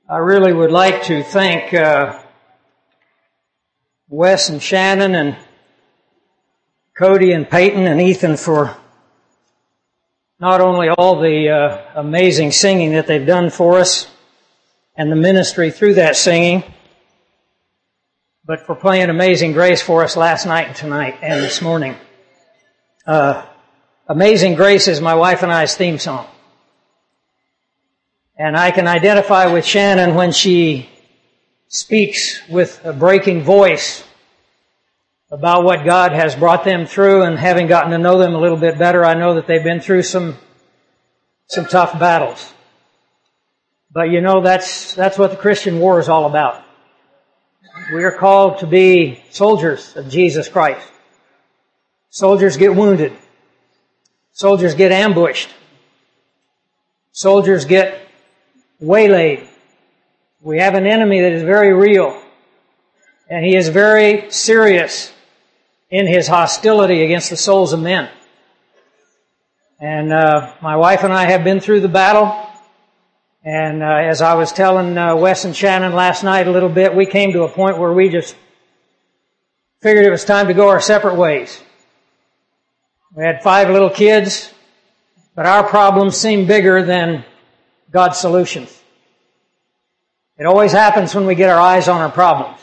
I really would like to thank Wes and Shannon and Cody and Peyton and Ethan for not only all the amazing singing that they've done for us and the ministry through that singing, but for playing Amazing Grace for us last night and tonight and this morning. Amazing Grace is my wife and I's theme song. And I can identify with Shannon when she speaks with a breaking voice about what God has brought them through, and having gotten to know them a little bit better, I know that they've been through some tough battles. But you know, that's what the Christian war is all about. We are called to be soldiers of Jesus Christ. Soldiers get wounded. Soldiers get ambushed. Soldiers get waylaid. We have an enemy that is very real, and he is very serious in his hostility against the souls of men. And my wife and I have been through the battle, and as I was telling Wes and Shannon last night a little bit, we came to a point where we just figured it was time to go our separate ways. We had 5 little kids, but our problems seemed bigger than God's solutions. It always happens when we get our eyes on our problems.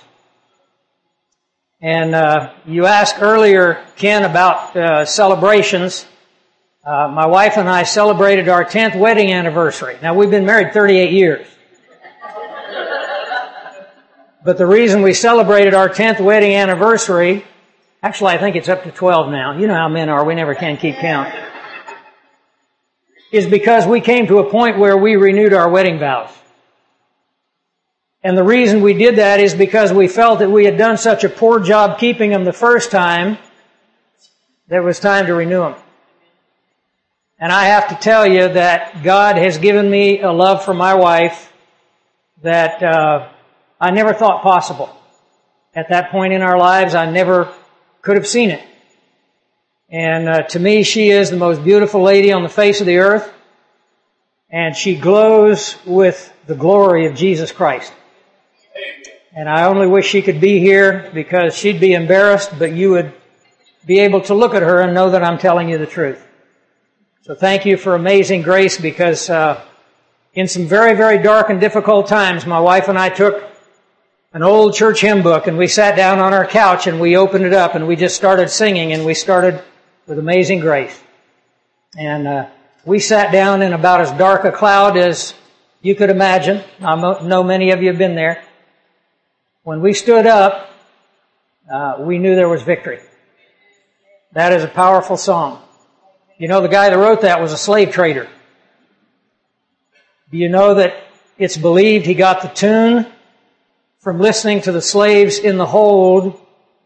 And you asked earlier, Ken, about celebrations. My wife and I celebrated our 10th wedding anniversary. Now, we've been married 38 years. But the reason we celebrated our 10th wedding anniversary, actually I think it's up to 12 now. You know how men are, we never can keep count. Is because we came to a point where we renewed our wedding vows. And the reason we did that is because we felt that we had done such a poor job keeping them the first time that it was time to renew them. And I have to tell you that God has given me a love for my wife that I never thought possible. At that point in our lives, I never could have seen it. And to me, she is the most beautiful lady on the face of the earth. And she glows with the glory of Jesus Christ. And I only wish she could be here, because she'd be embarrassed, but you would be able to look at her and know that I'm telling you the truth. So thank you for Amazing Grace, because in some very, very dark and difficult times, my wife and I took an old church hymn book and we sat down on our couch and we opened it up and we just started singing, and we started with Amazing Grace. And we sat down in about as dark a cloud as you could imagine. I know many of you have been there. When we stood up, we knew there was victory. That is a powerful song. You know, the guy that wrote that was a slave trader. Do you know that it's believed he got the tune from listening to the slaves in the hold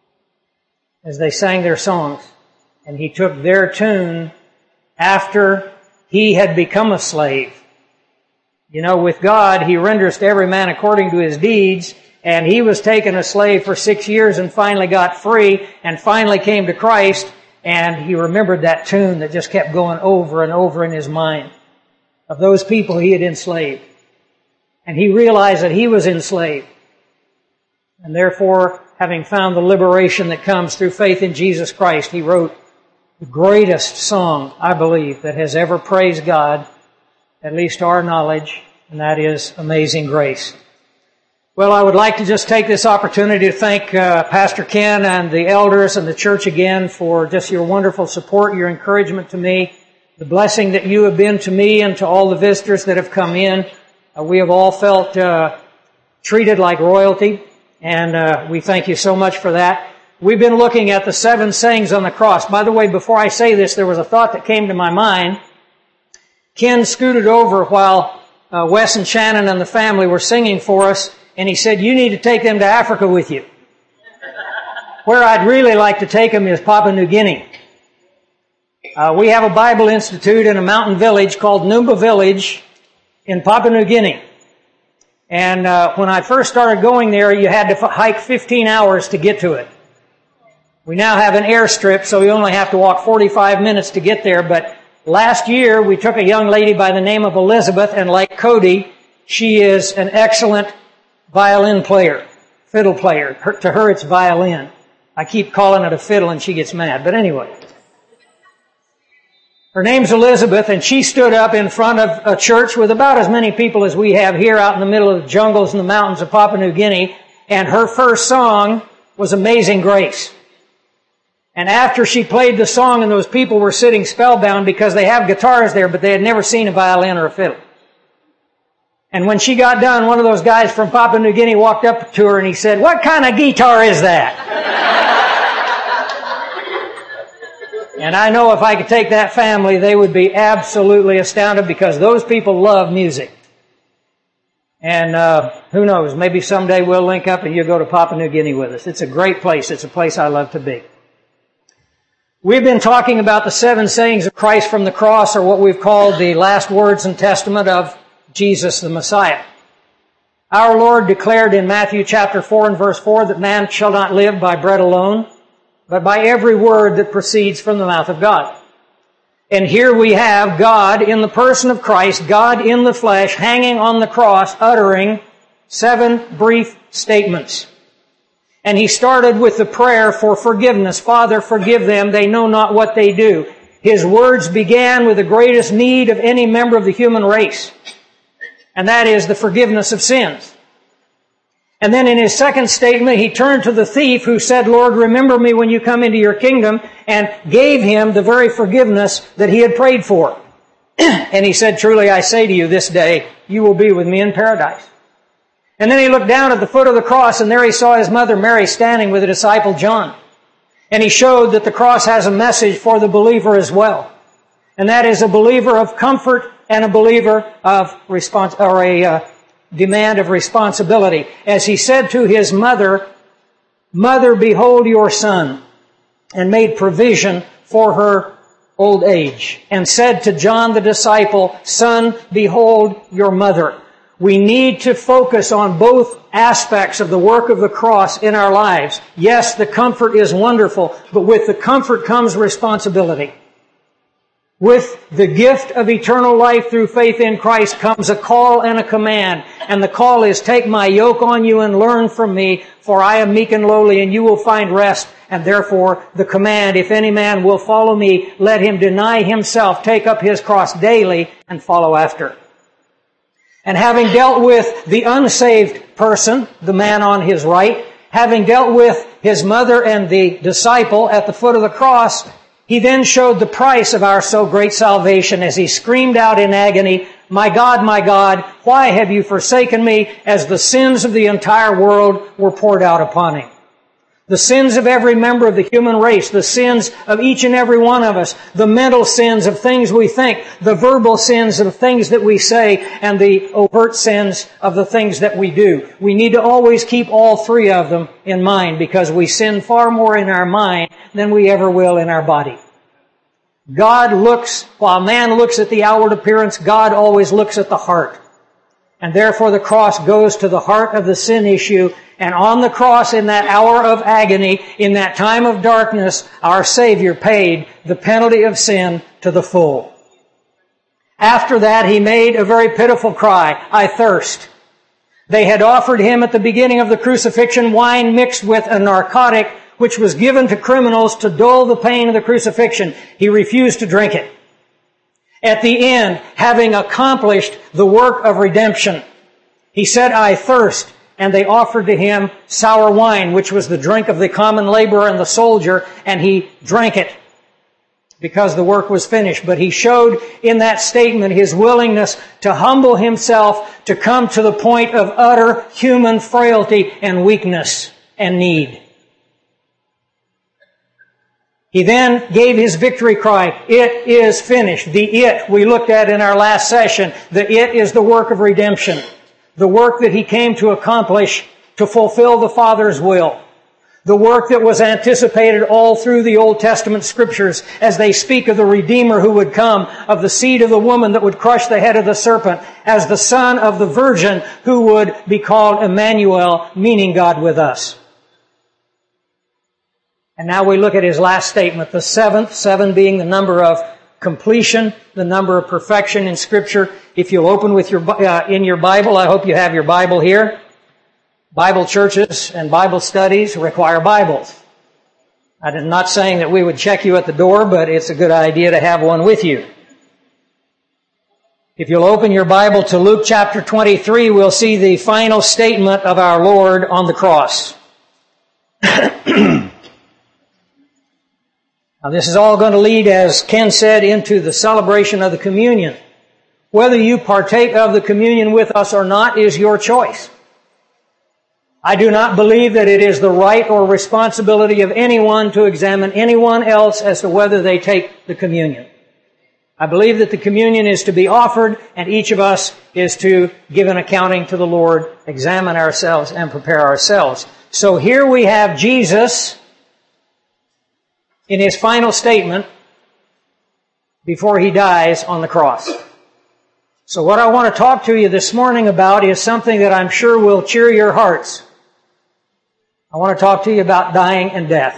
as they sang their songs? And he took their tune after he had become a slave. You know, with God, He renders to every man according to his deeds. And he was taken a slave for 6 years and finally got free and finally came to Christ. And he remembered that tune that just kept going over and over in his mind of those people he had enslaved. And he realized that he was enslaved. And therefore, having found the liberation that comes through faith in Jesus Christ, he wrote the greatest song, I believe, that has ever praised God, at least to our knowledge, and that is Amazing Grace. Well, I would like to just take this opportunity to thank Pastor Ken and the elders and the church again for just your wonderful support, your encouragement to me, the blessing that you have been to me and to all the visitors that have come in. We have all felt treated like royalty, and we thank you so much for that. We've been looking at the 7 sayings on the cross. By the way, before I say this, there was a thought that came to my mind. Ken scooted over while Wes and Shannon and the family were singing for us, and he said, "You need to take them to Africa with you." Where I'd really like to take them is Papua New Guinea. We have a Bible Institute in a mountain village called Numba Village in Papua New Guinea. And when I first started going there, you had to hike 15 hours to get to it. We now have an airstrip, so you only have to walk 45 minutes to get there. But last year, we took a young lady by the name of Elizabeth, and like Cody, she is an excellent violin player, fiddle player. To her, it's violin. I keep calling it a fiddle and she gets mad. But anyway. Her name's Elizabeth, and she stood up in front of a church with about as many people as we have here out in the middle of the jungles and the mountains of Papua New Guinea, and her first song was Amazing Grace. And after she played the song, and those people were sitting spellbound because they have guitars there, but they had never seen a violin or a fiddle. And when she got done, one of those guys from Papua New Guinea walked up to her and he said, "What kind of guitar is that?" And I know if I could take that family, they would be absolutely astounded because those people love music. And who knows, maybe someday we'll link up and you'll go to Papua New Guinea with us. It's a great place. It's a place I love to be. We've been talking about the 7 sayings of Christ from the cross, or what we've called the last words and testament of Jesus the Messiah. Our Lord declared in Matthew chapter 4 and verse 4 that man shall not live by bread alone, but by every word that proceeds from the mouth of God. And here we have God in the person of Christ, God in the flesh, hanging on the cross, uttering 7 brief statements. And He started with the prayer for forgiveness. Father, forgive them, they know not what they do. His words began with the greatest need of any member of the human race, and that is the forgiveness of sins. And then in His second statement, He turned to the thief who said, Lord, remember me when you come into your kingdom, and gave him the very forgiveness that he had prayed for. And He said, truly I say to you, this day you will be with me in paradise. And then He looked down at the foot of the cross, and there He saw His mother Mary standing with the disciple John. And He showed that the cross has a message for the believer as well. And that is a believer of comfort and a believer of demand of responsibility. As He said to His mother, Mother, behold your son, and made provision for her old age. And said to John the disciple, Son, behold your mother. We need to focus on both aspects of the work of the cross in our lives. Yes, the comfort is wonderful, but with the comfort comes responsibility. With the gift of eternal life through faith in Christ comes a call and a command. And the call is, take my yoke on you and learn from me, for I am meek and lowly, and you will find rest. And therefore the command, if any man will follow me, let him deny himself, take up his cross daily, and follow after. And having dealt with the unsaved person, the man on his right, having dealt with his mother and the disciple at the foot of the cross, He then showed the price of our so great salvation as He screamed out in agony, my God, why have you forsaken me?" as the sins of the entire world were poured out upon Him. The sins of every member of the human race, the sins of each and every one of us, the mental sins of things we think, the verbal sins of things that we say, and the overt sins of the things that we do. We need to always keep all 3 of them in mind, because we sin far more in our mind than we ever will in our body. While man looks at the outward appearance, God always looks at the heart. And therefore the cross goes to the heart of the sin issue. And on the cross, in that hour of agony, in that time of darkness, our Savior paid the penalty of sin to the full. After that, He made a very pitiful cry, I thirst. They had offered Him at the beginning of the crucifixion wine mixed with a narcotic, which was given to criminals to dull the pain of the crucifixion. He refused to drink it. At the end, having accomplished the work of redemption, He said, I thirst. And they offered to Him sour wine, which was the drink of the common laborer and the soldier, and He drank it because the work was finished. But He showed in that statement His willingness to humble Himself, to come to the point of utter human frailty and weakness and need. He then gave His victory cry, it is finished. The it we looked at in our last session, the it is the work of redemption. The work that He came to accomplish to fulfill the Father's will. The work that was anticipated all through the Old Testament Scriptures as they speak of the Redeemer who would come, of the seed of the woman that would crush the head of the serpent, as the son of the Virgin who would be called Emmanuel, meaning God with us. And now we look at His last statement, the 7th, 7 being the number of completion, the number of perfection in Scripture. If you'll open with in your Bible, I hope you have your Bible here. Bible churches and Bible studies require Bibles. I'm not saying that we would check you at the door, but it's a good idea to have one with you. If you'll open your Bible to Luke chapter 23, we'll see the final statement of our Lord on the cross. Now, this is all going to lead, as Ken said, into the celebration of the communion. Whether you partake of the communion with us or not is your choice. I do not believe that it is the right or responsibility of anyone to examine anyone else as to whether they take the communion. I believe that the communion is to be offered, and each of us is to give an accounting to the Lord, examine ourselves, and prepare ourselves. So here we have Jesus in His final statement before He dies on the cross. So what I want to talk to you this morning about is something that I'm sure will cheer your hearts. I want to talk to you about dying and death.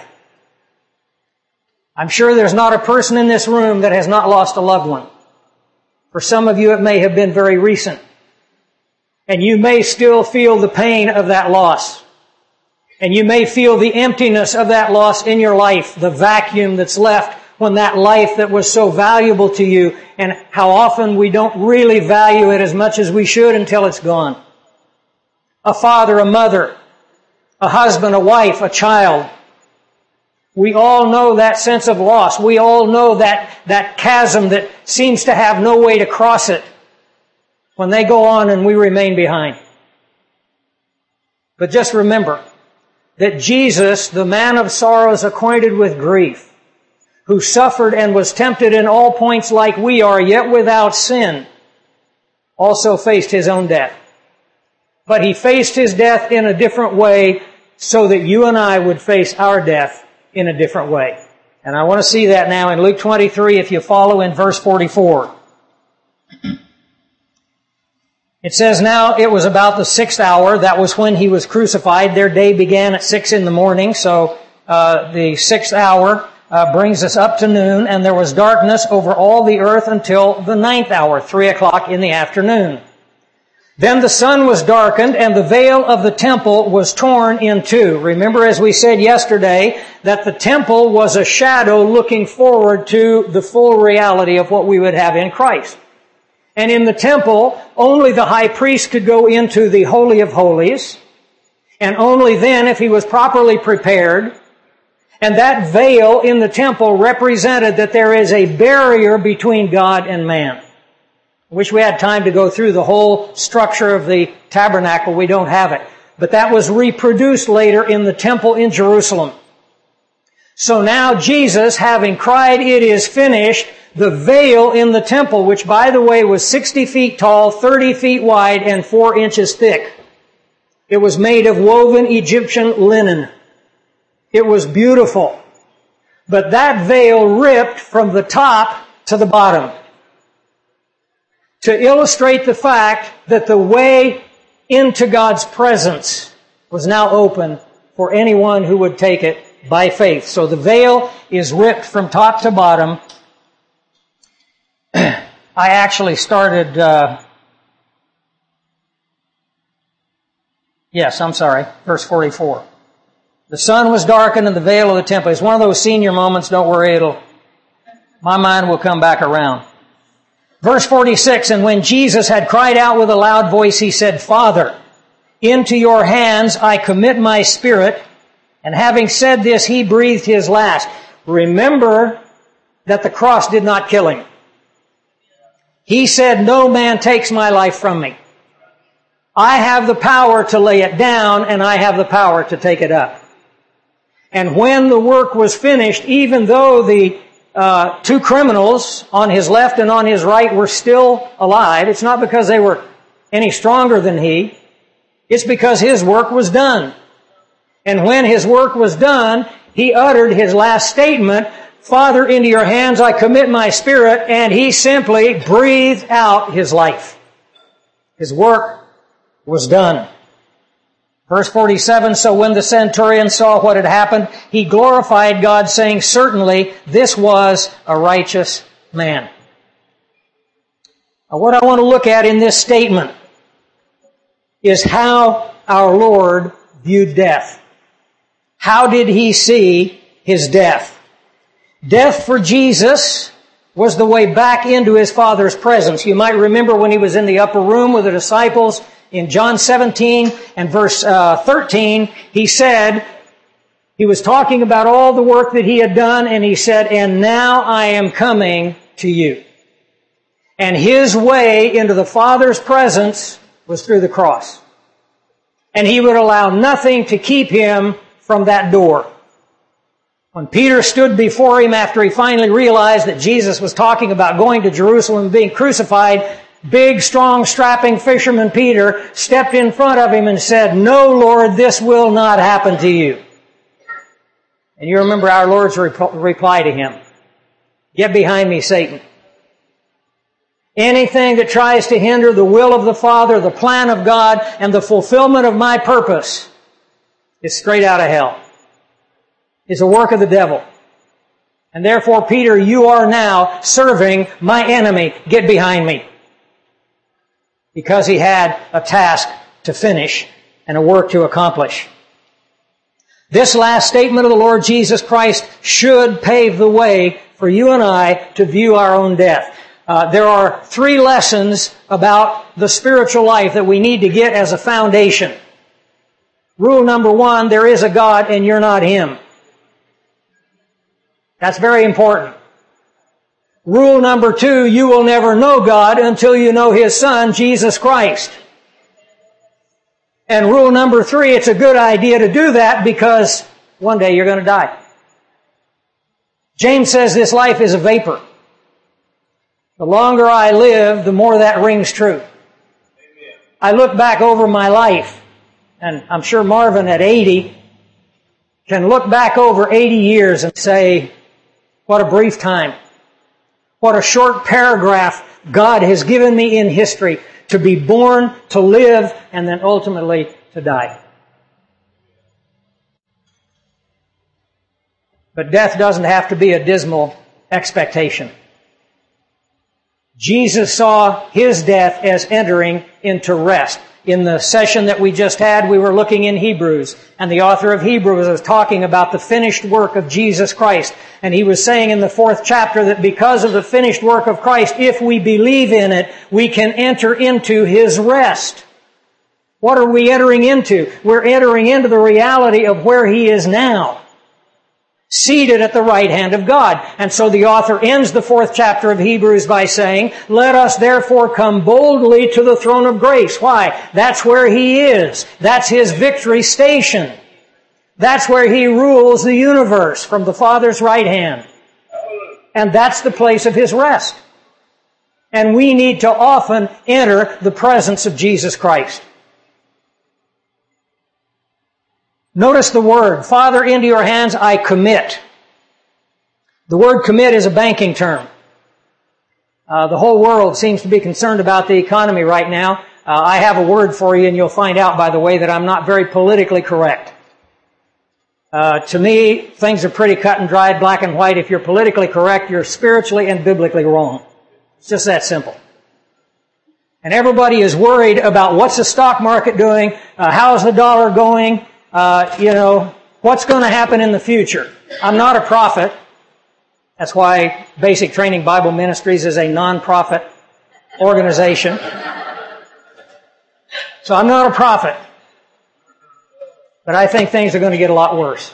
I'm sure there's not a person in this room that has not lost a loved one. For some of you, it may have been very recent. And you may still feel the pain of that loss. And you may feel the emptiness of that loss in your life, the vacuum that's left when that life that was so valuable to you, and how often we don't really value it as much as we should until it's gone. A father, a mother, a husband, a wife, a child. We all know that sense of loss. We all know that chasm that seems to have no way to cross it when they go on and we remain behind. But just remember that Jesus, the man of sorrows, acquainted with grief, who suffered and was tempted in all points like we are, yet without sin, also faced His own death. But He faced His death in a different way so that you and I would face our death in a different way. And I want to see that now in Luke 23, if you follow in verse 44. It says, "Now it was about the 6th hour." That was when He was crucified. Their day began at 6 in the morning. So the 6th hour brings us up to noon. And there was darkness over all the earth until the 9th hour, 3 o'clock in the afternoon. Then the sun was darkened, and the veil of the temple was torn in two. Remember, as we said yesterday, that the temple was a shadow looking forward to the full reality of what we would have in Christ. And in the temple, only the high priest could go into the Holy of Holies, and only then if he was properly prepared. And that veil in the temple represented that there is a barrier between God and man. I wish we had time to go through the whole structure of the tabernacle. We don't have it. But that was reproduced later in the temple in Jerusalem. So now Jesus, having cried, "It is finished," the veil in the temple, which by the way was 60 feet tall, 30 feet wide, and 4 inches thick. It was made of woven Egyptian linen. It was beautiful. But that veil ripped from the top to the bottom, to illustrate the fact that the way into God's presence was now open for anyone who would take it by faith. So the veil is ripped from top to bottom. I actually started, verse 44. The sun was darkened and the veil of the temple. It's one of those senior moments, don't worry, my mind will come back around. Verse 46, "And when Jesus had cried out with a loud voice, He said, 'Father, into your hands I commit my spirit.' And having said this, He breathed His last." Remember that the cross did not kill Him. He said, "No man takes my life from me. I have the power to lay it down, and I have the power to take it up." And when the work was finished, even though the two criminals on His left and on His right were still alive, it's not because they were any stronger than He. It's because His work was done. And when His work was done, He uttered His last statement, "Father, into your hands I commit my spirit," and He simply breathed out His life. His work was done. Verse 47, "So when the centurion saw what had happened, he glorified God, saying, 'Certainly this was a righteous man. Now, what I want to look at in this statement is how our Lord viewed death. How did He see His death? Death for Jesus was the way back into His Father's presence. You might remember when He was in the upper room with the disciples in John 17 and verse 13, He said, He was talking about all the work that He had done, and He said, and now I am coming to you. And His way into the Father's presence was through the cross. And He would allow nothing to keep Him from that door. When Peter stood before Him after he finally realized that Jesus was talking about going to Jerusalem and being crucified, big, strong, strapping fisherman Peter stepped in front of Him and said, no, Lord, this will not happen to you. And you remember our Lord's reply to him. Get behind me, Satan. Anything that tries to hinder the will of the Father, the plan of God, and the fulfillment of my purpose is straight out of hell. It's a work of the devil. And therefore, Peter, you are now serving my enemy. Get behind me. Because he had a task to finish and a work to accomplish. This last statement of the Lord Jesus Christ should pave the way for you and I to view our own death. There are 3 lessons about the spiritual life that we need to get as a foundation. Rule number 1, there is a God and you're not Him. That's very important. Rule number 2, you will never know God until you know His Son, Jesus Christ. And rule number 3, it's a good idea to do that because one day you're going to die. James says this life is a vapor. The longer I live, the more that rings true. Amen. I look back over my life, and I'm sure Marvin at 80 can look back over 80 years and say, what a brief time. What a short paragraph God has given me in history to be born, to live, and then ultimately to die. But death doesn't have to be a dismal expectation. Jesus saw His death as entering into rest. In the session that we just had, we were looking in Hebrews, and the author of Hebrews was talking about the finished work of Jesus Christ. And he was saying in the 4th chapter that because of the finished work of Christ, if we believe in it, we can enter into His rest. What are we entering into? We're entering into the reality of where He is now, seated at the right hand of God. And so the author ends the 4th chapter of Hebrews by saying, let us therefore come boldly to the throne of grace. Why? That's where He is. That's His victory station. That's where He rules the universe from the Father's right hand. And that's the place of His rest. And we need to often enter the presence of Jesus Christ. Notice the word, Father, into your hands I commit. The word commit is a banking term. The whole world seems to be concerned about the economy right now. I have a word for you, and you'll find out, by the way, that I'm not very politically correct. To me, things are pretty cut and dried, black and white. If you're politically correct, you're spiritually and biblically wrong. It's just that simple. And everybody is worried about what's the stock market doing, how's the dollar going, what's going to happen in the future. I'm not a prophet. That's why Basic Training Bible Ministries is a non-profit organization. So I'm not a prophet. But I think things are going to get a lot worse.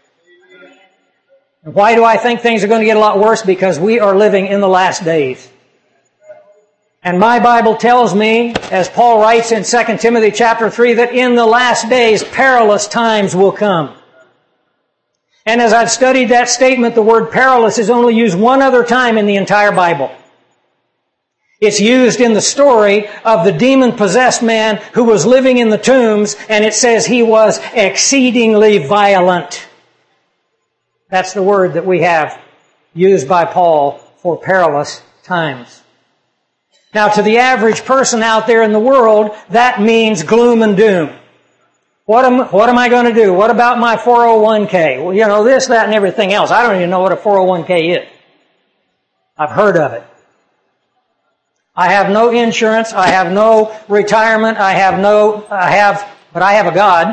And why do I think things are going to get a lot worse? Because we are living in the last days. And my Bible tells me, as Paul writes in 2 Timothy chapter 3, that in the last days perilous times will come. And as I've studied that statement, the word perilous is only used one other time in the entire Bible. It's used in the story of the demon-possessed man who was living in the tombs, and it says he was exceedingly violent. That's the word that we have used by Paul for perilous times. Now, to the average person out there in the world, that means gloom and doom. What am I going to do? What about my 401k? Well, this, that, and everything else. I don't even know what a 401k is. I've heard of it. I have no insurance. I have no retirement. but I have a God.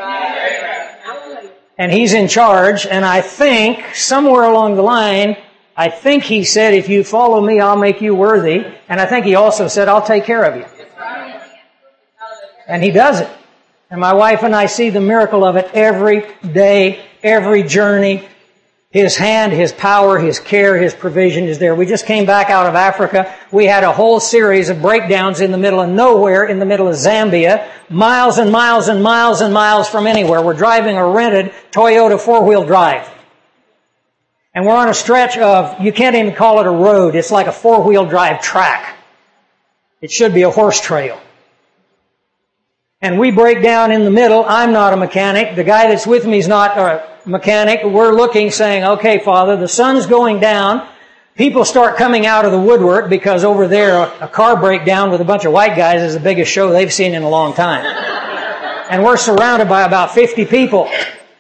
And He's in charge. And I think somewhere along the line, I think He said, if you follow me, I'll make you worthy. And I think He also said, I'll take care of you. And He does it. And my wife and I see the miracle of it every day, every journey. His hand, His power, His care, His provision is there. We just came back out of Africa. We had a whole series of breakdowns in the middle of nowhere, in the middle of Zambia, miles and miles and miles and miles from anywhere. We're driving a rented Toyota four-wheel drive. And we're on a stretch of, you can't even call it a road. It's like a four-wheel drive track. It should be a horse trail. And we break down in the middle. I'm not a mechanic. The guy that's with me is not a mechanic. We're looking, saying, okay, Father, the sun's going down. People start coming out of the woodwork because over there, a car breakdown with a bunch of white guys is the biggest show they've seen in a long time. And we're surrounded by about 50 people.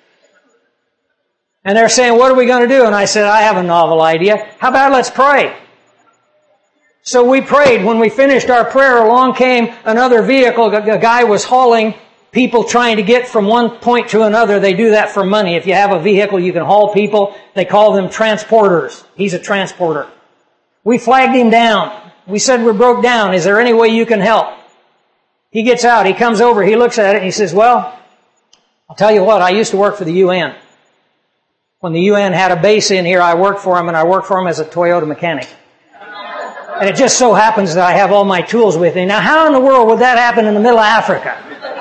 And they're saying, what are we going to do? And I said, I have a novel idea. How about let's pray? So we prayed. When we finished our prayer, along came another vehicle. A guy was hauling people trying to get from one point to another. They do that for money. If you have a vehicle, you can haul people. They call them transporters. He's a transporter. We flagged him down. We said, we broke down. Is there any way you can help? He gets out. He comes over. He looks at it and he says, well, I'll tell you what. I used to work for the UN. When the UN had a base in here, I worked for him, and I worked for him as a Toyota mechanic. And it just so happens that I have all my tools with me. Now, how in the world would that happen in the middle of Africa?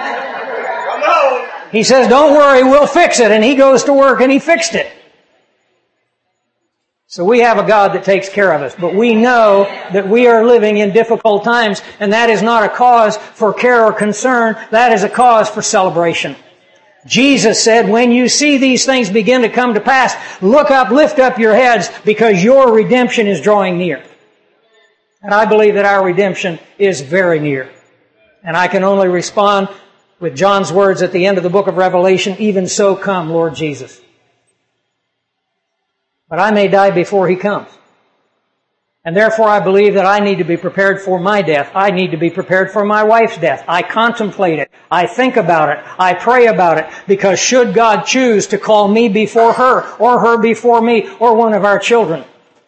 He says, don't worry, we'll fix it. And he goes to work and he fixed it. So we have a God that takes care of us. But we know that we are living in difficult times, and that is not a cause for care or concern. That is a cause for celebration. Jesus said, when you see these things begin to come to pass, look up, lift up your heads, because your redemption is drawing near. And I believe that our redemption is very near. And I can only respond with John's words at the end of the book of Revelation, even so come, Lord Jesus. But I may die before He comes. And therefore I believe that I need to be prepared for my death. I need to be prepared for my wife's death. I contemplate it. I think about it. I pray about it. Because should God choose to call me before her, or her before me, or one of our children,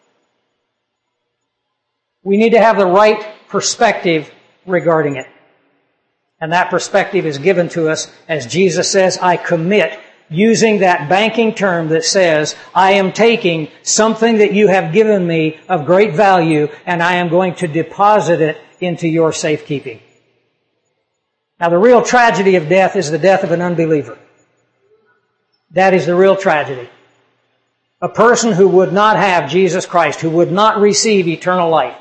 we need to have the right perspective regarding it. And that perspective is given to us, as Jesus says, I commit, using that banking term that says, I am taking something that you have given me of great value, and I am going to deposit it into your safekeeping. Now, the real tragedy of death is the death of an unbeliever. That is the real tragedy. A person who would not have Jesus Christ, who would not receive eternal life.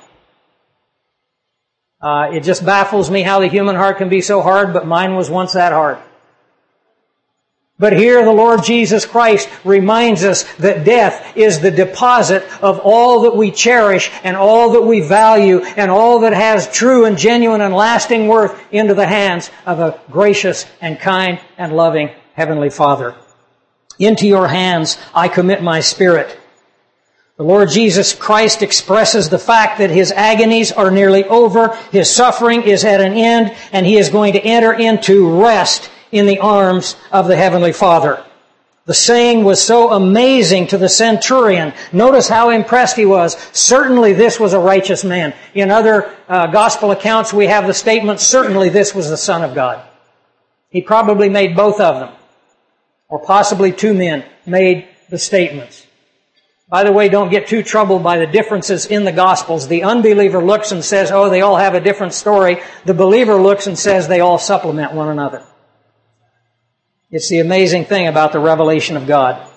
It just baffles me how the human heart can be so hard, but mine was once that hard. But here the Lord Jesus Christ reminds us that death is the deposit of all that we cherish and all that we value and all that has true and genuine and lasting worth into the hands of a gracious and kind and loving Heavenly Father. Into your hands I commit my spirit. The Lord Jesus Christ expresses the fact that His agonies are nearly over, His suffering is at an end, and He is going to enter into rest in the arms of the Heavenly Father. The saying was so amazing to the centurion. Notice how impressed he was. Certainly this was a righteous man. In other gospel accounts we have the statement, certainly this was the Son of God. He probably made both of them. Or possibly two men made the statements. By the way, don't get too troubled by the differences in the Gospels. The unbeliever looks and says, oh, they all have a different story. The believer looks and says they all supplement one another. It's the amazing thing about the revelation of God.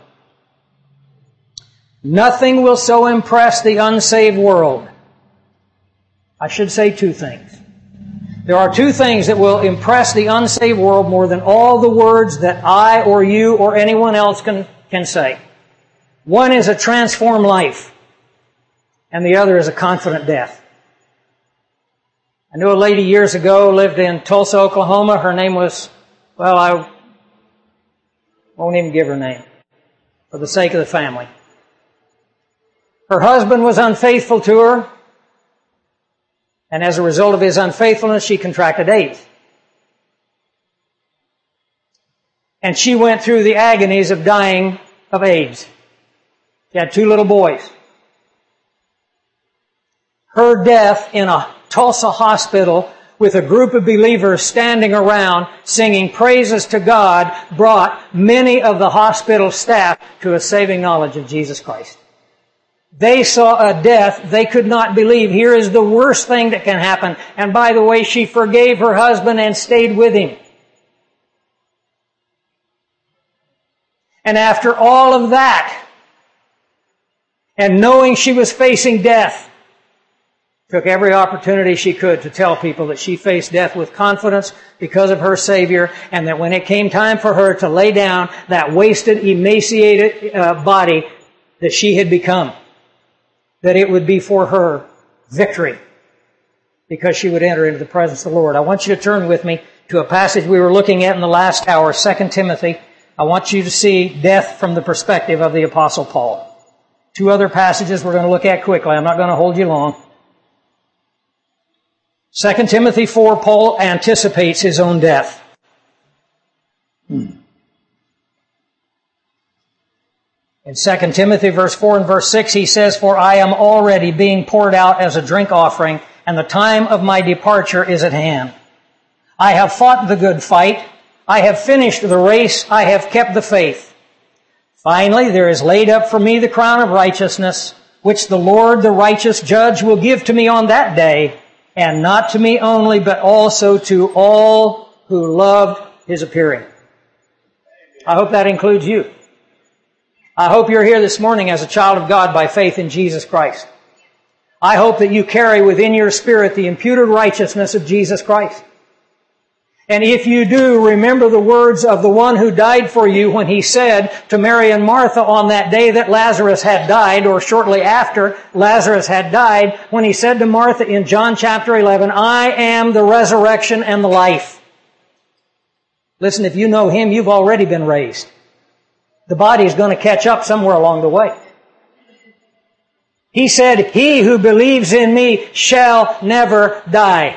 Nothing will so impress the unsaved world. I should say two things. There are two things that will impress the unsaved world more than all the words that I or you or anyone else can say. One is a transformed life, and the other is a confident death. I knew a lady years ago, lived in Tulsa, Oklahoma. Her name was, well, I won't even give her name for the sake of the family. Her husband was unfaithful to her, and as a result of his unfaithfulness, she contracted AIDS. And she went through the agonies of dying of AIDS. She had 2 little boys. Her death in a Tulsa hospital with a group of believers standing around singing praises to God brought many of the hospital staff to a saving knowledge of Jesus Christ. They saw a death they could not believe. Here is the worst thing that can happen. And by the way, she forgave her husband and stayed with him. And after all of that, and knowing she was facing death, took every opportunity she could to tell people that she faced death with confidence because of her Savior, and that when it came time for her to lay down that wasted, emaciated body that she had become, that it would be for her victory, because she would enter into the presence of the Lord. I want you to turn with me to a passage we were looking at in the last hour, 2 Timothy. I want you to see death from the perspective of the Apostle Paul. 2 other passages we're going to look at quickly. I'm not going to hold you long. 2 Timothy 4, Paul anticipates his own death. In 2 Timothy verse 4 and verse 6, he says, "For I am already being poured out as a drink offering, and the time of my departure is at hand. I have fought the good fight. I have finished the race. I have kept the faith. Finally, there is laid up for me the crown of righteousness, which the Lord, the righteous judge, will give to me on that day, and not to me only, but also to all who loved His appearing." I hope that includes you. I hope you're here this morning as a child of God by faith in Jesus Christ. I hope that you carry within your spirit the imputed righteousness of Jesus Christ. And if you do, remember the words of the one who died for you when He said to Mary and Martha on that day that Lazarus had died, or shortly after Lazarus had died, when He said to Martha in John chapter 11, "I am the resurrection and the life." Listen, if you know Him, you've already been raised. The body is going to catch up somewhere along the way. He said, "He who believes in me shall never die."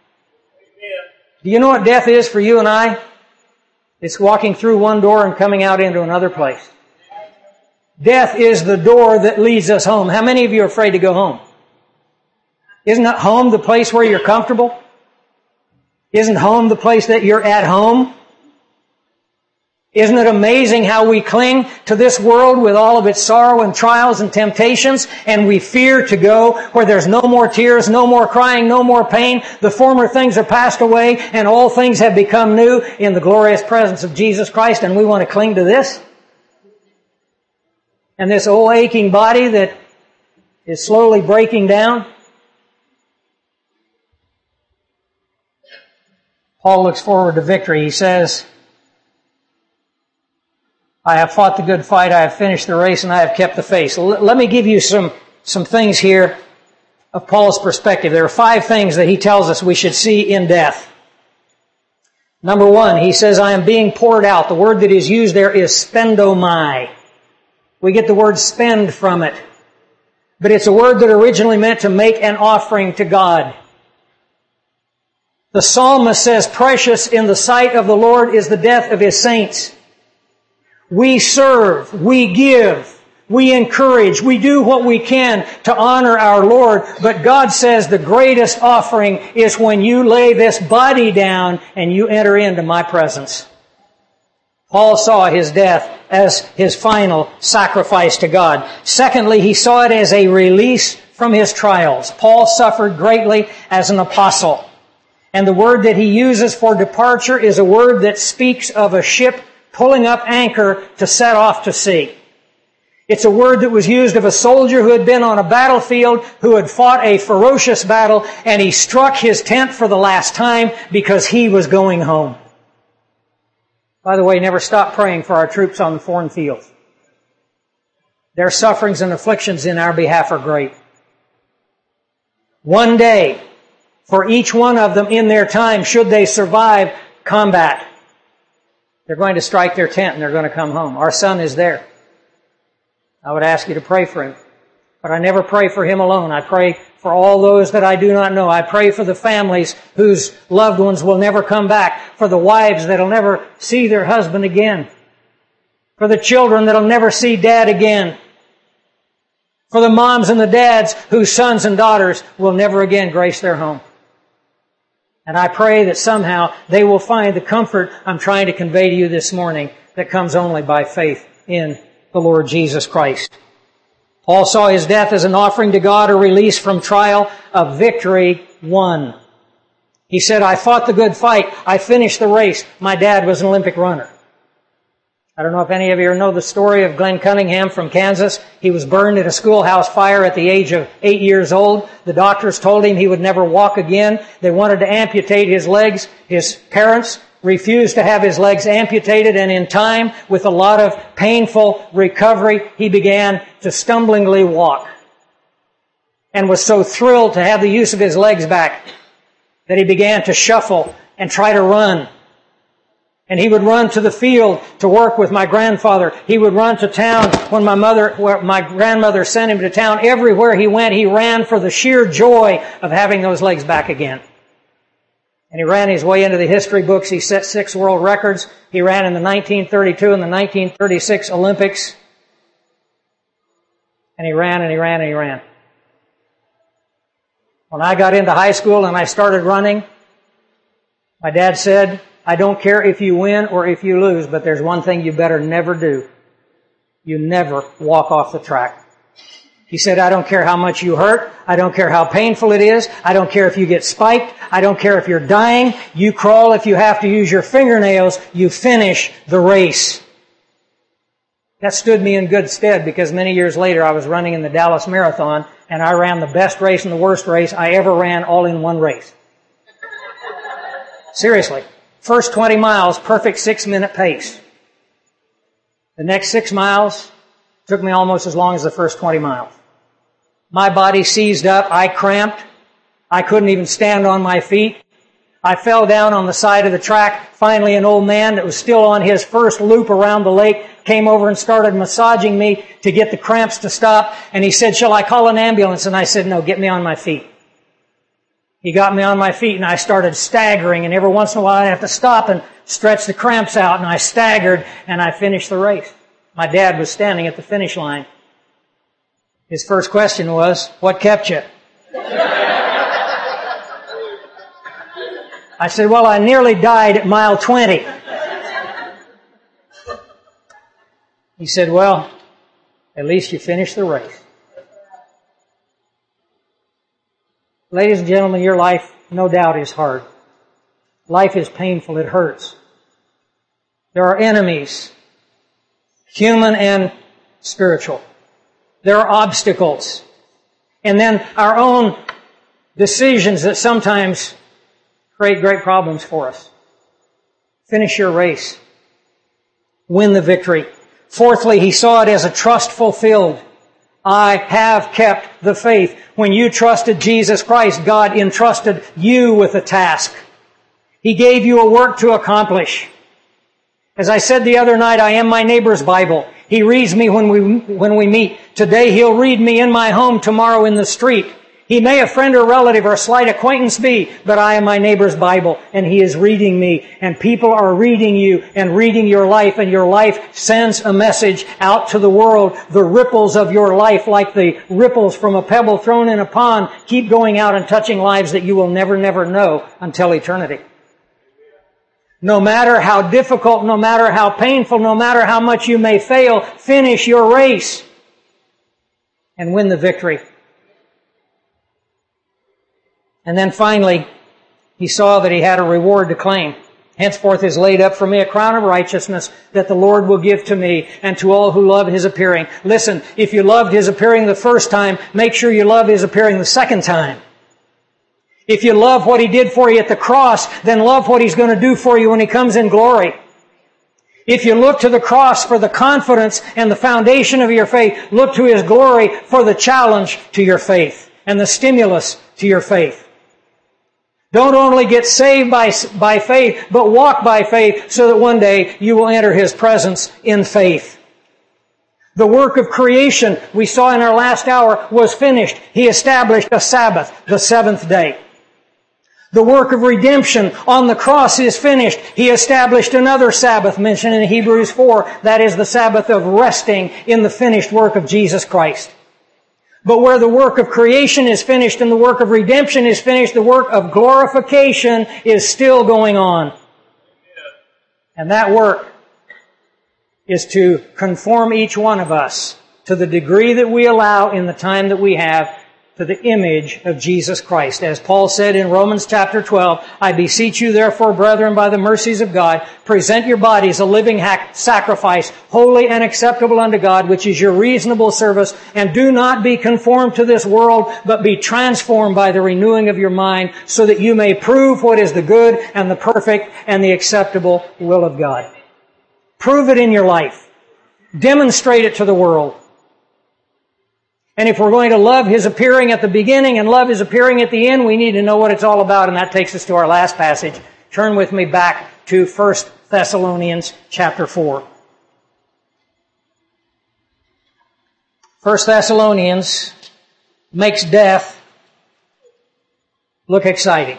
Do you know what death is for you and I? It's walking through one door and coming out into another place. Death is the door that leads us home. How many of you are afraid to go home? Isn't that home the place where you're comfortable? Isn't home the place that you're at home? Isn't it amazing how we cling to this world with all of its sorrow and trials and temptations, and we fear to go where there's no more tears, no more crying, no more pain. The former things are passed away, and all things have become new in the glorious presence of Jesus Christ, and we want to cling to this? And this old aching body that is slowly breaking down? Paul looks forward to victory. He says, "I have fought the good fight, I have finished the race, and I have kept the faith." Let me give you some things here of Paul's perspective. There are 5 things that he tells us we should see in death. Number 1, he says, "I am being poured out." The word that is used there is spendomai. We get the word spend from it. But it's a word that originally meant to make an offering to God. The psalmist says, "Precious in the sight of the Lord is the death of His saints." We serve, we give, we encourage, we do what we can to honor our Lord. But God says the greatest offering is when you lay this body down and you enter into my presence. Paul saw his death as his final sacrifice to God. Secondly, he saw it as a release from his trials. Paul suffered greatly as an apostle. And the word that he uses for departure is a word that speaks of a ship pulling up anchor to set off to sea. It's a word that was used of a soldier who had been on a battlefield, who had fought a ferocious battle, and he struck his tent for the last time because he was going home. By the way, never stop praying for our troops on the foreign field. Their sufferings and afflictions in our behalf are great. One day, for each one of them in their time, should they survive combat, they're going to strike their tent and they're going to come home. Our son is there. I would ask you to pray for him. But I never pray for him alone. I pray for all those that I do not know. I pray for the families whose loved ones will never come back, for the wives that'll never see their husband again, for the children that'll never see dad again, for the moms and the dads whose sons and daughters will never again grace their home. And I pray that somehow they will find the comfort I'm trying to convey to you this morning that comes only by faith in the Lord Jesus Christ. Paul saw his death as an offering to God, a release from trial, a victory won. He said, I fought the good fight. I finished the race. My dad was an Olympic runner. I don't know if any of you know the story of Glenn Cunningham from Kansas. He was burned in a schoolhouse fire at the age of 8 years old. The doctors told him he would never walk again. They wanted to amputate his legs. His parents refused to have his legs amputated, and in time, with a lot of painful recovery, he began to stumblingly walk and was so thrilled to have the use of his legs back that he began to shuffle and try to run. And he would run to the field to work with my grandfather. He would run to town when my grandmother sent him to town. Everywhere he went, he ran for the sheer joy of having those legs back again. And he ran his way into the history books. He set 6 world records. He ran in the 1932 and the 1936 Olympics. And he ran and he ran and he ran. When I got into high school and I started running, my dad said, I don't care if you win or if you lose, but there's one thing you better never do. You never walk off the track. He said, I don't care how much you hurt. I don't care how painful it is. I don't care if you get spiked. I don't care if you're dying. You crawl if you have to use your fingernails. You finish the race. That stood me in good stead because many years later I was running in the Dallas Marathon and I ran the best race and the worst race I ever ran all in one race. Seriously. First 20 miles, perfect 6-minute pace. The next 6 miles took me almost as long as the first 20 miles. My body seized up. I cramped. I couldn't even stand on my feet. I fell down on the side of the track. Finally, an old man that was still on his first loop around the lake came over and started massaging me to get the cramps to stop. And he said, shall I call an ambulance? And I said, no, get me on my feet. He got me on my feet and I started staggering, and every once in a while I'd have to stop and stretch the cramps out, and I staggered and I finished the race. My dad was standing at the finish line. His first question was, what kept you? I said, well, I nearly died at mile 20. He said, well, at least you finished the race. Ladies and gentlemen, your life, no doubt, is hard. Life is painful. It hurts. There are enemies, human and spiritual. There are obstacles. And then our own decisions that sometimes create great problems for us. Finish your race. Win the victory. Fourthly, he saw it as a trust fulfilled. I have kept the faith. When you trusted Jesus Christ, God entrusted you with a task. He gave you a work to accomplish. As I said the other night, I am my neighbor's Bible. He reads me when we meet. Today he'll read me in my home, tomorrow in the street. He may a friend or relative or slight acquaintance be, but I am my neighbor's Bible, and he is reading me. And people are reading you and reading your life, and your life sends a message out to the world. The ripples of your life, like the ripples from a pebble thrown in a pond, keep going out and touching lives that you will never know until eternity. No matter how difficult, no matter how painful, no matter how much you may fail, finish your race and win the victory. And then finally, he saw that he had a reward to claim. Henceforth is laid up for me a crown of righteousness that the Lord will give to me and to all who love His appearing. Listen, if you loved His appearing the first time, make sure you love His appearing the second time. If you love what He did for you at the cross, then love what He's going to do for you when He comes in glory. If you look to the cross for the confidence and the foundation of your faith, look to His glory for the challenge to your faith and the stimulus to your faith. Don't only get saved by faith, but walk by faith so that one day you will enter His presence in faith. The work of creation we saw in our last hour was finished. He established a Sabbath, the seventh day. The work of redemption on the cross is finished. He established another Sabbath mentioned in Hebrews 4. That is the Sabbath of resting in the finished work of Jesus Christ. But where the work of creation is finished and the work of redemption is finished, the work of glorification is still going on. And that work is to conform each one of us to the degree that we allow in the time that we have to the image of Jesus Christ. As Paul said in Romans chapter 12, I beseech you therefore, brethren, by the mercies of God, present your bodies a living sacrifice, holy and acceptable unto God, which is your reasonable service, and do not be conformed to this world, but be transformed by the renewing of your mind, so that you may prove what is the good and the perfect and the acceptable will of God. Prove it in your life. Demonstrate it to the world. And if we're going to love His appearing at the beginning and love His appearing at the end, we need to know what it's all about. And that takes us to our last passage. Turn with me back to 1 Thessalonians chapter 4. 1 Thessalonians makes death look exciting.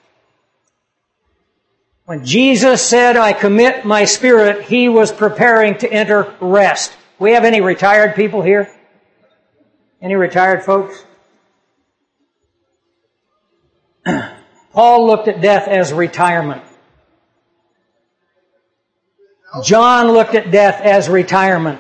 When Jesus said, I commit my spirit, He was preparing to enter rest. We have any retired people here? Any retired folks? Paul looked at death as retirement. John looked at death as retirement.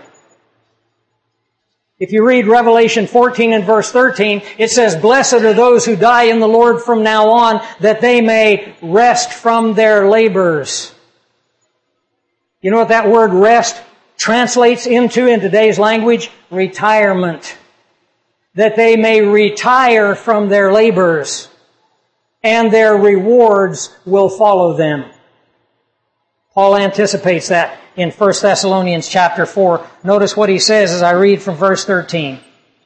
If you read Revelation 14 and verse 13, it says, Blessed are those who die in the Lord from now on, that they may rest from their labors. You know what that word rest translates into in today's language? Retirement. That they may retire from their labors, and their rewards will follow them. Paul anticipates that in 1 Thessalonians chapter 4. Notice what he says as I read from verse 13.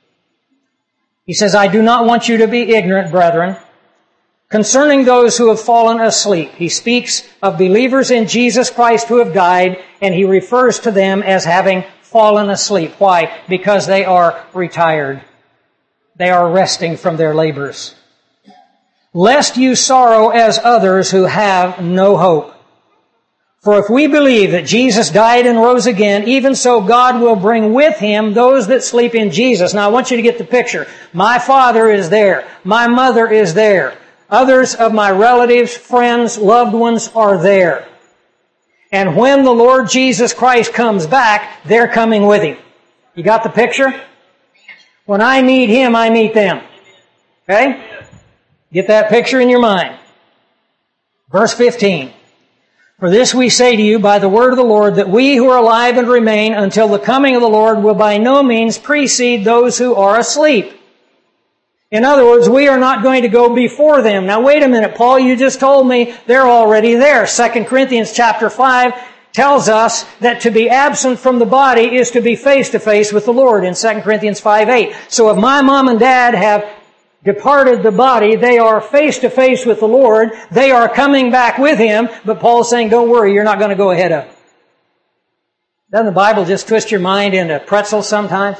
He says, I do not want you to be ignorant, brethren, concerning those who have fallen asleep. He speaks of believers in Jesus Christ who have died, and he refers to them as having fallen asleep. Why? Because they are retired. They are resting from their labors. Lest you sorrow as others who have no hope. For if we believe that Jesus died and rose again, even so God will bring with Him those that sleep in Jesus. Now I want you to get the picture. My father is there. My mother is there. Others of my relatives, friends, loved ones are there. And when the Lord Jesus Christ comes back, they're coming with Him. You got the picture? When I meet Him, I meet them. Okay? Get that picture in your mind. Verse 15. For this we say to you by the word of the Lord, that we who are alive and remain until the coming of the Lord will by no means precede those who are asleep. In other words, we are not going to go before them. Now wait a minute, Paul, you just told me they're already there. 2 Corinthians chapter 5 tells us that to be absent from the body is to be face to face with the Lord in 2 Corinthians 5:8. So if my mom and dad have departed the body, they are face to face with the Lord. They are coming back with Him, but Paul's saying, don't worry, you're not going to go ahead of. Doesn't the Bible just twist your mind into pretzels sometimes?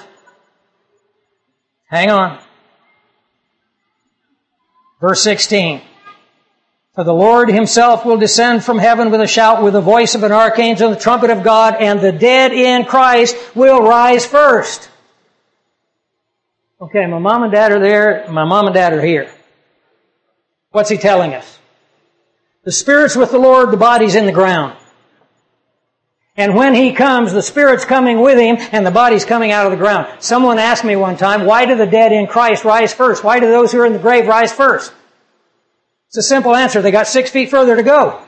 Hang on. Verse 16. For the Lord Himself will descend from heaven with a shout, with the voice of an archangel, and the trumpet of God, and the dead in Christ will rise first. Okay, my mom and dad are there, my mom and dad are here. What's He telling us? The Spirit's with the Lord, the body's in the ground. And when He comes, the Spirit's coming with Him, and the body's coming out of the ground. Someone asked me one time, why do the dead in Christ rise first? Why do those who are in the grave rise first? It's a simple answer. They got 6 feet further to go.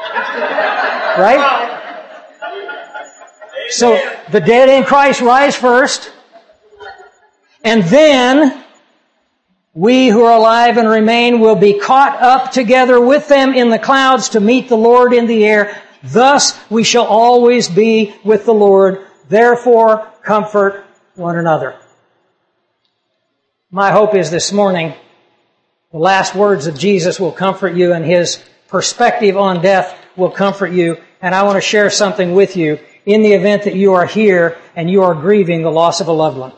Right? So the dead in Christ rise first. And then we who are alive and remain will be caught up together with them in the clouds to meet the Lord in the air. Thus we shall always be with the Lord. Therefore comfort one another. My hope is this morning the last words of Jesus will comfort you, and His perspective on death will comfort you. And I want to share something with you in the event that you are here and you are grieving the loss of a loved one.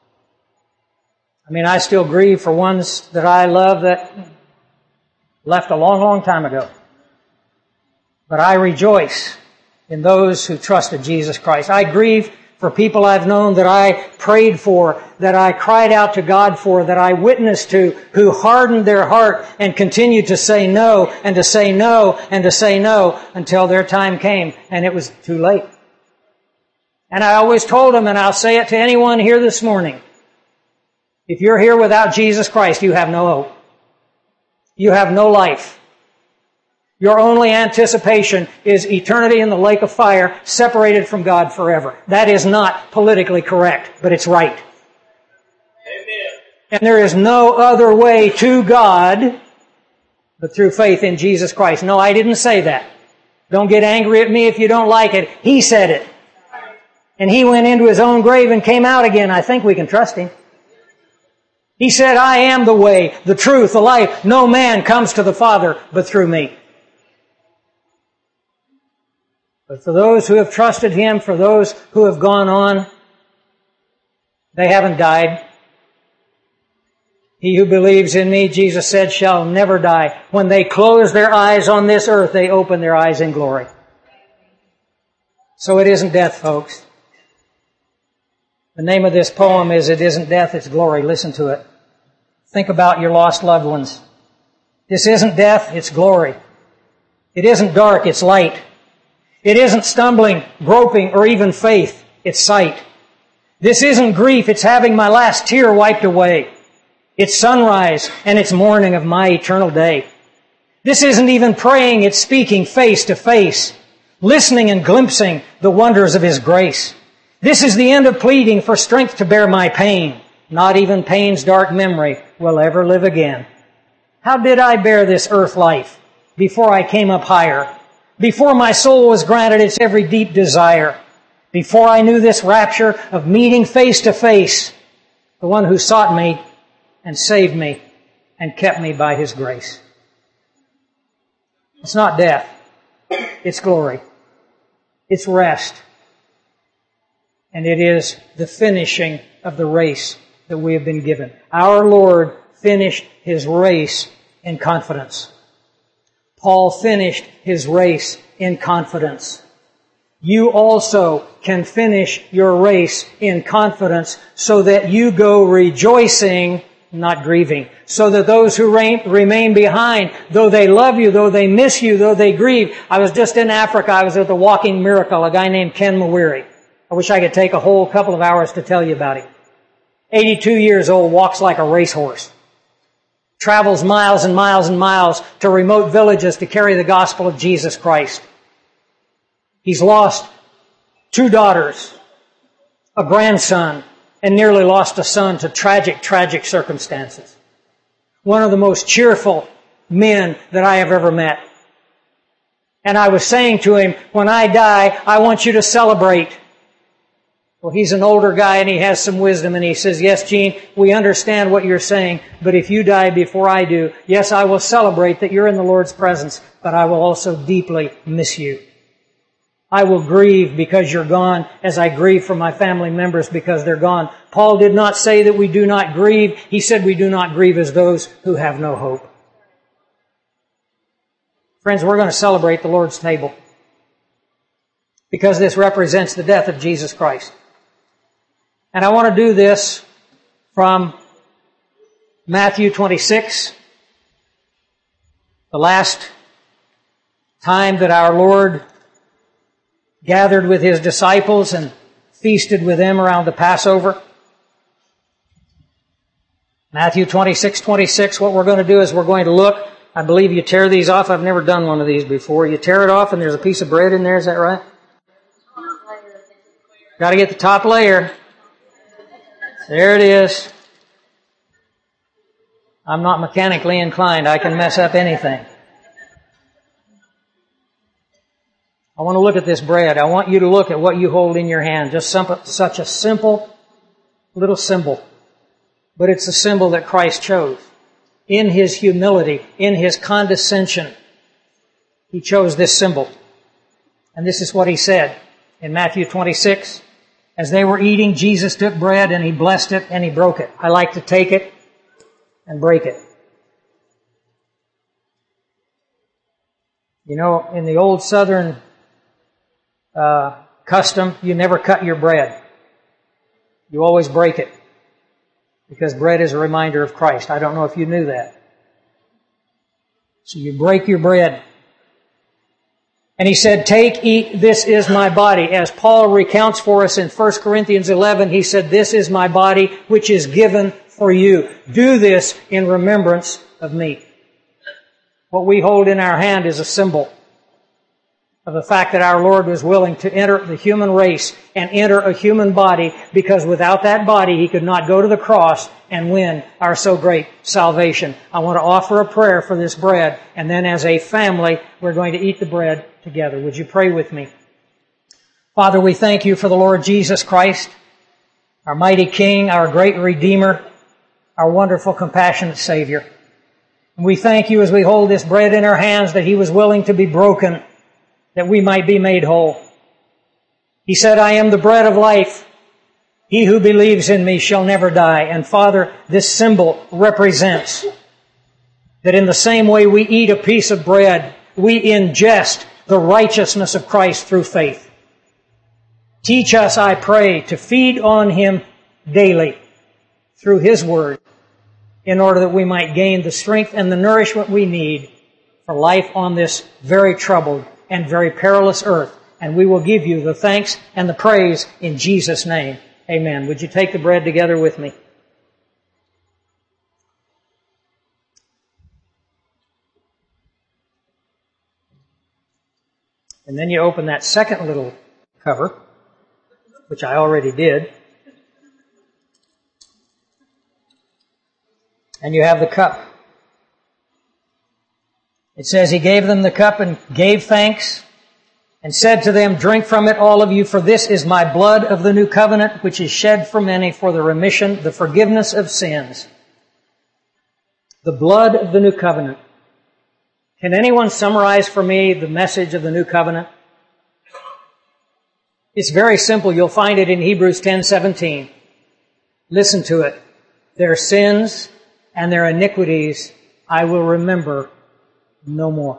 I mean, I still grieve for ones that I love that left a long, long time ago. But I rejoice in those who trusted Jesus Christ. I grieve for people I've known that I prayed for, that I cried out to God for, that I witnessed to, who hardened their heart and continued to say no, and to say no, and to say no, until their time came, and it was too late. And I always told them, and I'll say it to anyone here this morning, if you're here without Jesus Christ, you have no hope. You have no life. Your only anticipation is eternity in the lake of fire, separated from God forever. That is not politically correct, but it's right. Amen. And there is no other way to God but through faith in Jesus Christ. No, I didn't say that. Don't get angry at me if you don't like it. He said it. And He went into His own grave and came out again. I think we can trust Him. He said, I am the way, the truth, the life. No man comes to the Father but through me. But for those who have trusted Him, for those who have gone on, they haven't died. He who believes in me, Jesus said, shall never die. When they close their eyes on this earth, they open their eyes in glory. So it isn't death, folks. The name of this poem is It Isn't Death, It's Glory. Listen to it. Think about your lost loved ones. This isn't death, it's glory. It isn't dark, it's light. It isn't stumbling, groping, or even faith. It's sight. This isn't grief. It's having my last tear wiped away. It's sunrise and it's morning of my eternal day. This isn't even praying. It's speaking face to face, listening and glimpsing the wonders of His grace. This is the end of pleading for strength to bear my pain. Not even pain's dark memory will ever live again. How did I bear this earth life before I came up higher? Before my soul was granted its every deep desire, before I knew this rapture of meeting face to face the one who sought me and saved me and kept me by His grace. It's not death. It's glory. It's rest. And it is the finishing of the race that we have been given. Our Lord finished His race in confidence. Paul finished his race in confidence. You also can finish your race in confidence so that you go rejoicing, not grieving. So that those who remain behind, though they love you, though they miss you, though they grieve. I was just in Africa. I was at the Walking Miracle, a guy named Ken Mawiri. I wish I could take a whole couple of hours to tell you about him. 82 years old, walks like a racehorse. Travels miles and miles and miles to remote villages to carry the gospel of Jesus Christ. He's lost 2 daughters, a grandson, and nearly lost a son to tragic, tragic circumstances. One of the most cheerful men that I have ever met. And I was saying to him, when I die, I want you to celebrate. Well, he's an older guy and he has some wisdom, and he says, yes, Gene, we understand what you're saying, but if you die before I do, yes, I will celebrate that you're in the Lord's presence, but I will also deeply miss you. I will grieve because you're gone as I grieve for my family members because they're gone. Paul did not say that we do not grieve. He said we do not grieve as those who have no hope. Friends, we're going to celebrate the Lord's table because this represents the death of Jesus Christ. And I want to do this from Matthew 26, the last time that our Lord gathered with His disciples and feasted with them around the Passover. Matthew 26:26, what we're going to do is we're going to look. I believe you tear these off. I've never done one of these before. You tear it off and there's a piece of bread in there, is that right? Got to get the top layer. There it is. I'm not mechanically inclined. I can mess up anything. I want to look at this bread. I want you to look at what you hold in your hand. Just such a simple little symbol. But it's the symbol that Christ chose. In His humility, in His condescension, He chose this symbol. And this is what He said in Matthew 26. As they were eating, Jesus took bread and He blessed it and He broke it. I like to take it and break it. You know, in the old Southern custom, you never cut your bread. You always break it. Because bread is a reminder of Christ. I don't know if you knew that. So you break your bread. And He said, "Take, eat, this is my body." As Paul recounts for us in 1 Corinthians 11, he said, "This is my body, which is given for you. Do this in remembrance of me." What we hold in our hand is a symbol of the fact that our Lord was willing to enter the human race and enter a human body, because without that body He could not go to the cross and win our so great salvation. I want to offer a prayer for this bread, and then as a family we're going to eat the bread together. Would you pray with me? Father, we thank You for the Lord Jesus Christ, our mighty King, our great Redeemer, our wonderful, compassionate Savior. And we thank You as we hold this bread in our hands that He was willing to be broken, that we might be made whole. He said, "I am the bread of life. He who believes in Me shall never die." And Father, this symbol represents that in the same way we eat a piece of bread, we ingest the righteousness of Christ through faith. Teach us, I pray, to feed on Him daily through His Word, in order that we might gain the strength and the nourishment we need for life on this very troubled and very perilous earth. And we will give You the thanks and the praise in Jesus' name. Amen. Would you take the bread together with me? And then you open that second little cover, which I already did. And you have the cup. It says, "He gave them the cup and gave thanks and said to them, 'Drink from it, all of you, for this is my blood of the new covenant, which is shed for many for the remission, the forgiveness of sins.'" The blood of the new covenant. Can anyone summarize for me the message of the new covenant? It's very simple. You'll find it in Hebrews 10:17. Listen to it. "Their sins and their iniquities I will remember no more."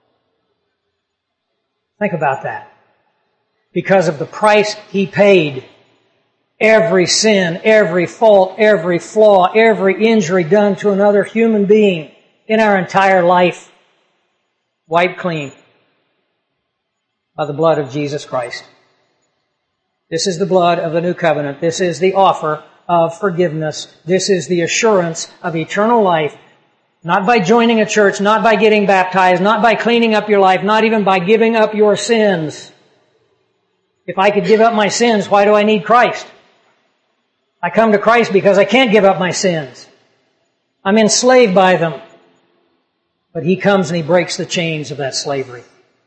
Think about that. Because of the price He paid, every sin, every fault, every flaw, every injury done to another human being in our entire life, wiped clean by the blood of Jesus Christ. This is the blood of the new covenant. This is the offer of forgiveness. This is the assurance of eternal life, not by joining a church, not by getting baptized, not by cleaning up your life, not even by giving up your sins. If I could give up my sins, why do I need Christ? I come to Christ because I can't give up my sins. I'm enslaved by them. But He comes and He breaks the chains of that slavery.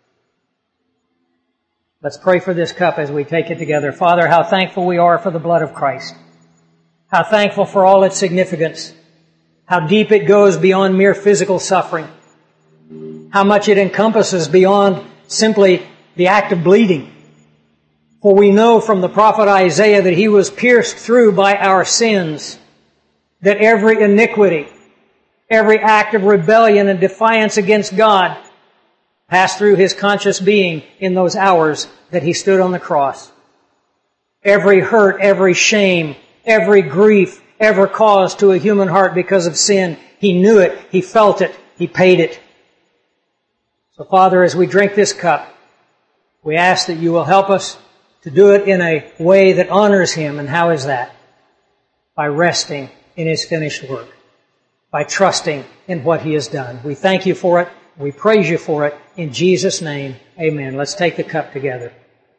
Let's pray for this cup as we take it together. Father, how thankful we are for the blood of Christ. How thankful for all its significance. How deep it goes beyond mere physical suffering. How much it encompasses beyond simply the act of bleeding. For we know from the prophet Isaiah that He was pierced through by our sins, that every iniquity, every act of rebellion and defiance against God passed through His conscious being in those hours that He stood on the cross. Every hurt, every shame, every grief ever caused to a human heart because of sin, He knew it, He felt it, He paid it. So Father, as we drink this cup, we ask that You will help us to do it in a way that honors Him. And how is that? By resting in His finished work. By trusting in what He has done. We thank You for it. We praise You for it. In Jesus' name, amen. Let's take the cup together.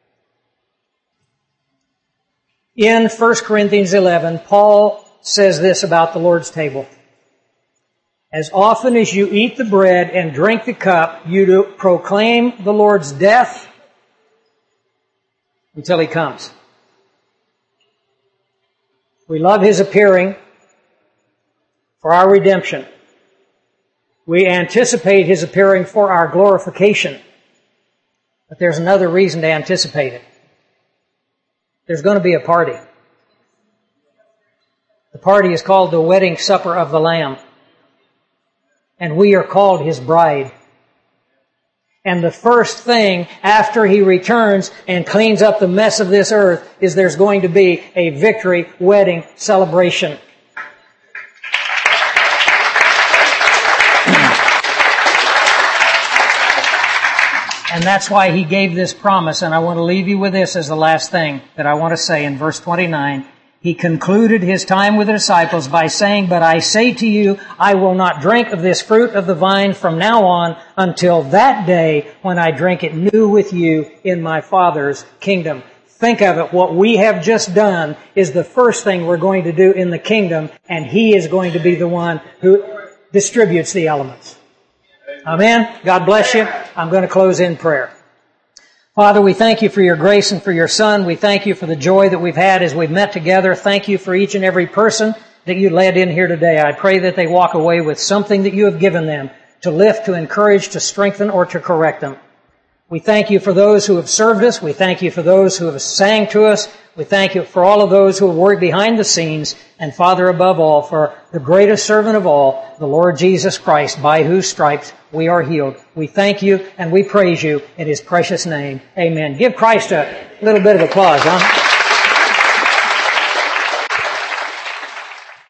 In 1 Corinthians 11, Paul says this about the Lord's table. "As often as you eat the bread and drink the cup, you do proclaim the Lord's death until He comes." We love His appearing for our redemption. We anticipate His appearing for our glorification. But there's another reason to anticipate it. There's going to be a party. The party is called the wedding supper of the Lamb. And we are called His bride. And the first thing after He returns and cleans up the mess of this earth is there's going to be a victory wedding celebration. And that's why He gave this promise. And I want to leave you with this as the last thing that I want to say in verse 29. He concluded His time with the disciples by saying, "But I say to you, I will not drink of this fruit of the vine from now on until that day when I drink it new with you in my Father's kingdom." Think of it. What we have just done is the first thing we're going to do in the kingdom, and He is going to be the one who distributes the elements. Amen. God bless you. I'm going to close in prayer. Father, we thank You for Your grace and for Your Son. We thank You for the joy that we've had as we've met together. Thank You for each and every person that You led in here today. I pray that they walk away with something that You have given them to lift, to encourage, to strengthen, or to correct them. We thank You for those who have served us. We thank You for those who have sang to us. We thank You for all of those who have worked behind the scenes. And Father, above all, for the greatest servant of all, the Lord Jesus Christ, by whose stripes we are healed. We thank You and we praise You in His precious name. Amen. Give Christ a little bit of applause, huh?